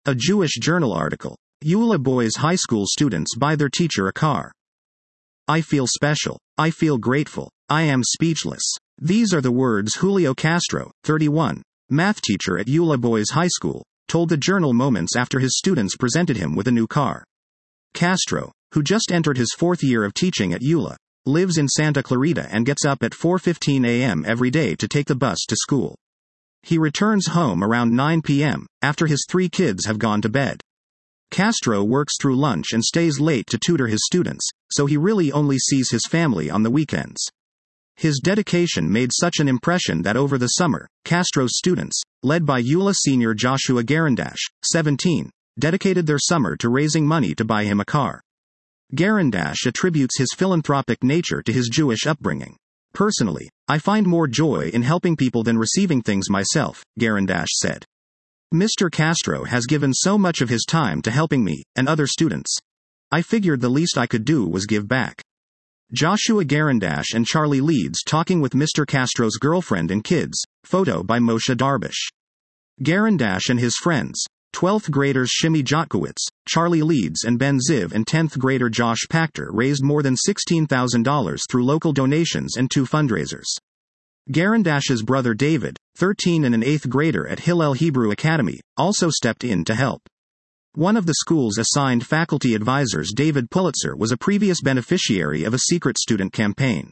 A Jewish Journal article. Eula Boys High School students buy their teacher a car. I feel special. I feel grateful. I am speechless. These are the words Julio Castro, 31, math teacher at Eula Boys High School, told the Journal moments after his students presented him with a new car. Castro, who just entered his fourth year of teaching at Eula, lives in Santa Clarita and gets up at 4:15 a.m. every day to take the bus to school. He returns home around 9 p.m., after his 3 kids have gone to bed. Castro works through lunch and stays late to tutor his students, so he really only sees his family on the weekends. His dedication made such an impression that over the summer, Castro's students, led by Eula senior Joshua Garandash, 17, dedicated their summer to raising money to buy him a car. Garandash attributes his philanthropic nature to his Jewish upbringing. Personally, I find more joy in helping people than receiving things myself, Garandash said. Mr. Castro has given so much of his time to helping me, and other students. I figured the least I could do was give back. Joshua Garandash and Charlie Leeds talking with Mr. Castro's girlfriend and kids, photo by Moshe Darbish. Garandash and his friends, 12th graders Shimi Jotkowitz, Charlie Leeds and Ben Ziv and 10th grader Josh Pachter raised more than $16,000 through local donations and 2 fundraisers. Garandash's brother David, 13 and an 8th grader at Hillel Hebrew Academy, also stepped in to help. One of the school's assigned faculty advisors, David Pulitzer, was a previous beneficiary of a secret student campaign.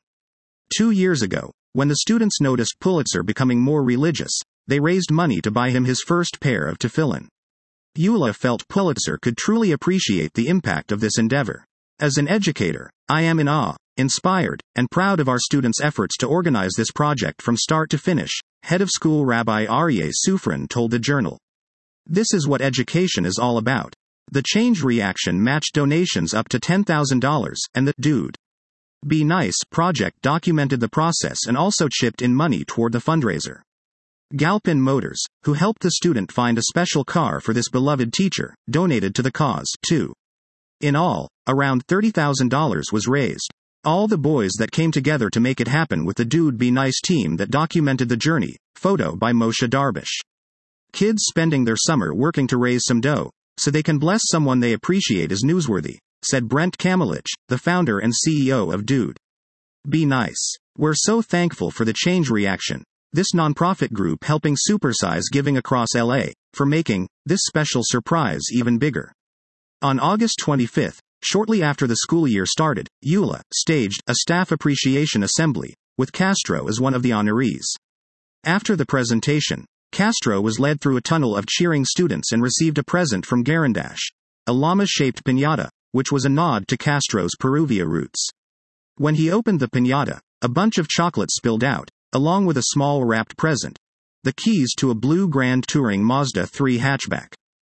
2 years ago, when the students noticed Pulitzer becoming more religious, they raised money to buy him his first pair of tefillin. Eula felt Pulitzer could truly appreciate the impact of this endeavor. As an educator, I am in awe, inspired, and proud of our students' efforts to organize this project from start to finish, head of school Rabbi Aryeh Sufrin told the Journal. This is what education is all about. The Change Reaction matched donations up to $10,000, and the Dude. Be Nice project documented the process and also chipped in money toward the fundraiser. Galpin Motors, who helped the student find a special car for this beloved teacher, donated to the cause, too. In all, around $30,000 was raised. All the boys that came together to make it happen with the Dude Be Nice team that documented the journey, photo by Moshe Darbish. Kids spending their summer working to raise some dough, so they can bless someone they appreciate is newsworthy, said Brent Kamilich, the founder and CEO of Dude Be Nice. We're so thankful for the Change Reaction, this nonprofit group helping supersize giving across LA, for making this special surprise even bigger. On August 25, shortly after the school year started, Eula staged a staff appreciation assembly, with Castro as one of the honorees. After the presentation, Castro was led through a tunnel of cheering students and received a present from Garandash, a llama-shaped piñata, which was a nod to Castro's Peruvia roots. When he opened the piñata, a bunch of chocolate spilled out, along with a small wrapped present, the keys to a blue Grand Touring Mazda 3 hatchback.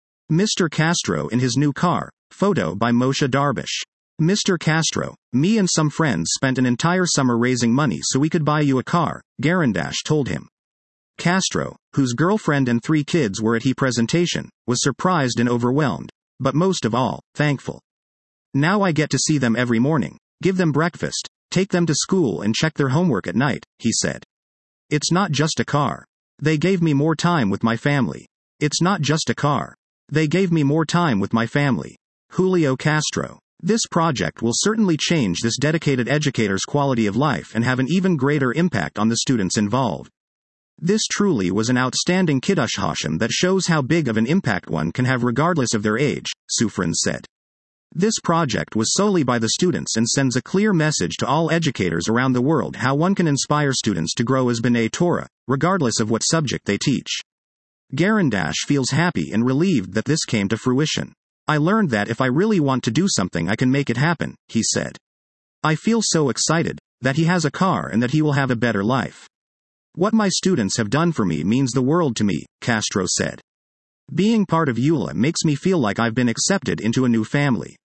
Mr. Castro in his new car, photo by Moshe Darbish. Mr. Castro, me and some friends spent an entire summer raising money so we could buy you a car, Garandash told him. Castro, whose girlfriend and 3 kids were at his presentation, was surprised and overwhelmed, but most of all, thankful. Now I get to see them every morning, give them breakfast, take them to school and check their homework at night, he said. It's not just a car. They gave me more time with my family. It's not just a car. They gave me more time with my family. Julio Castro. This project will certainly change this dedicated educator's quality of life and have an even greater impact on the students involved. This truly was an outstanding Kiddush Hashem that shows how big of an impact one can have regardless of their age, Sufrin said. This project was solely by the students and sends a clear message to all educators around the world how one can inspire students to grow as B'nai Torah, regardless of what subject they teach. Garandash feels happy and relieved that this came to fruition. I learned that if I really want to do something I can make it happen, he said. I feel so excited, that he has a car and that he will have a better life. What my students have done for me means the world to me, Castro said. Being part of Eula makes me feel like I've been accepted into a new family.